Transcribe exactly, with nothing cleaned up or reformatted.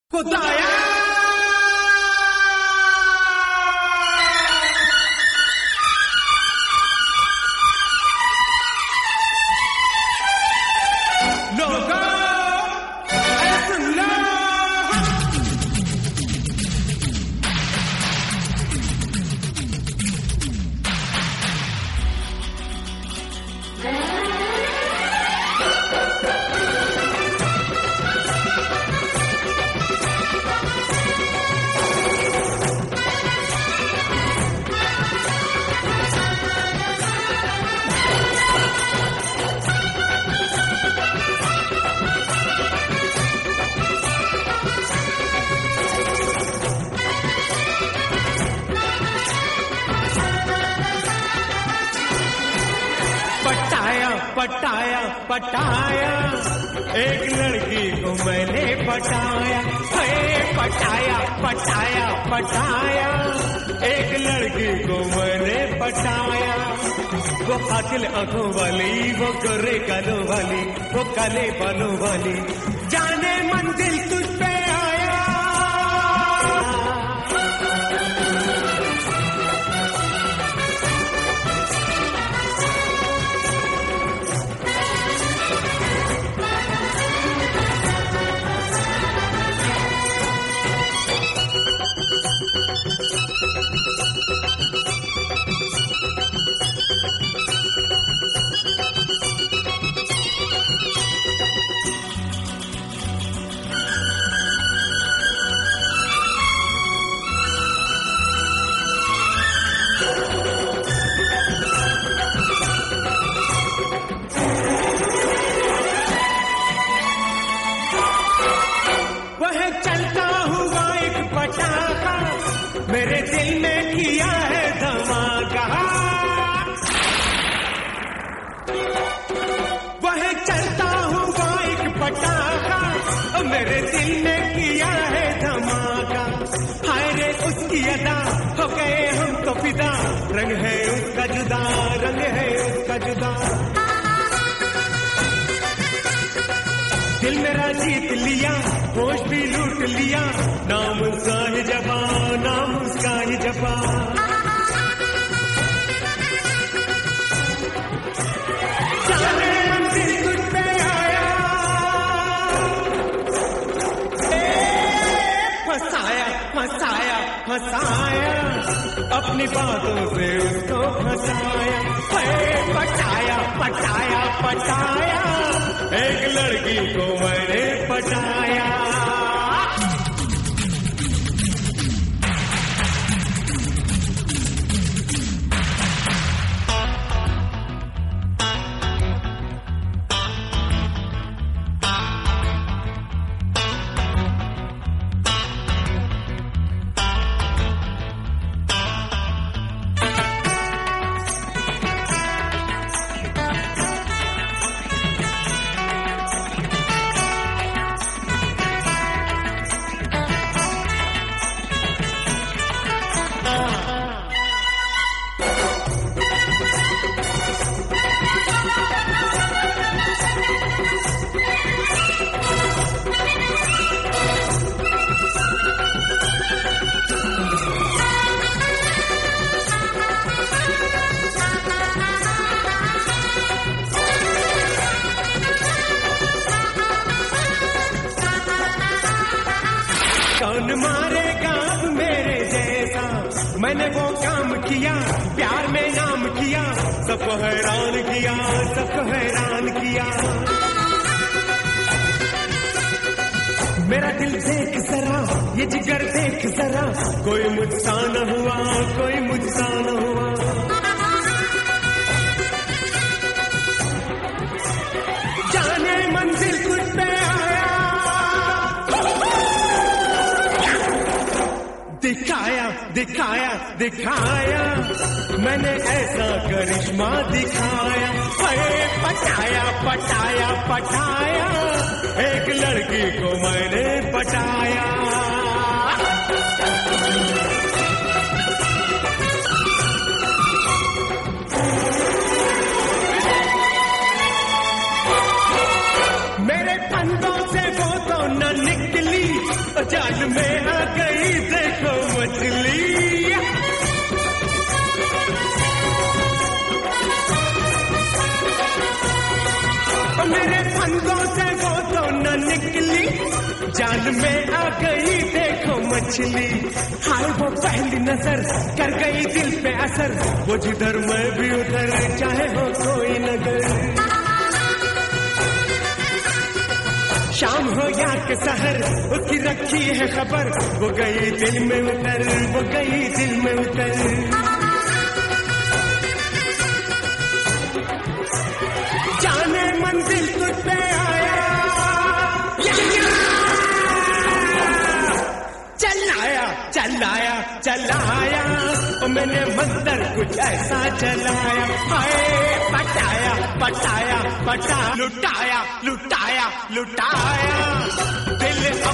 खुदाया लोगों सुन लो, पटाया पटाया एक लड़की को मैंने पटाया, हे पटाया पटाया पटाया एक लड़की को मैंने पटाया। वो कातिल आंखों वाली, वो गोरे गालों वाली, वो काले बालों वाली, जाने मंजिल तुझ पे आया। मेरे दिल में किया है धमाका, वह चलता हुआ एक पटाखा, मेरे दिल में किया है धमाका। हाय रे उसकी अदा, हो गए हम तो फिदा, रंग है उसका जुदा, रंग है उसका जुदा। दिल मेरा जीत लिया, होश भी लूट लिया, नाम उसका ही जबा, नाम उसका ही जबा। जाने मंजिल तुझ पे आया, फंसाया फंसाया फंसाया अपनी बातों से उसको फंसाया, पटाया पटाया पटाया एक लड़की को मैंने पटाया। कौन मारेगा मेरे जैसा, मैंने वो काम किया, प्यार में नाम किया, सबको हैरान किया, सबको हैरान किया। मेरा दिल देख जरा, ये जिगर देख जरा, कोई मुझसा न हुआ, कोई मुझसा न हुआ। जाने मंजिल तुझ पे आया, दिखाया दिखाया दिखाया मैंने ऐसा करिश्मा दिखाया, पटाया पटाया पटाया एक लड़की को मैंने पटाया। मेरे फंदों से वो तो न निकली, जाल में आ गई देखो मछली। मेरे फंदों से वो तो न निकली, जाल में आ गई देखो मछली। हाय वो पहली नजर कर गई दिल पे असर, वो जिधर मैं भी उधर चाहे हो कोई नगर। शाम हो या के सहर उसकी रखी है खबर, वो गई दिल में उतर, वो गई दिल में उतर। जाने मंजिल तुझ पे आया, चल आया चल आया चल आया, मैंने मंदिर कुछ ऐसा चलाया। हाय पटाया पटाया पटा, लुटाया लुटाया लुटाया दिल